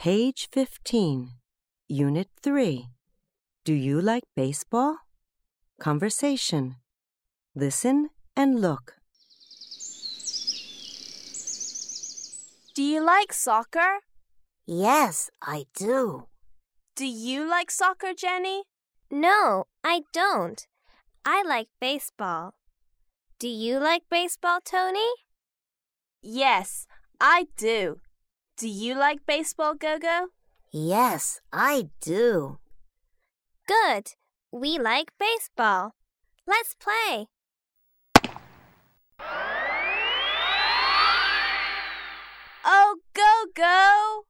Page 15, Unit 3. Do you like baseball? Conversation. Listen and look. Do you like soccer? Yes, I do. Do you like soccer, Jenny? No, I don't. I like baseball. Do you like baseball, Tony? Yes, I do. Do you like baseball, Gogo? Yes, I do. Good. We like baseball. Let's play. Oh, Gogo!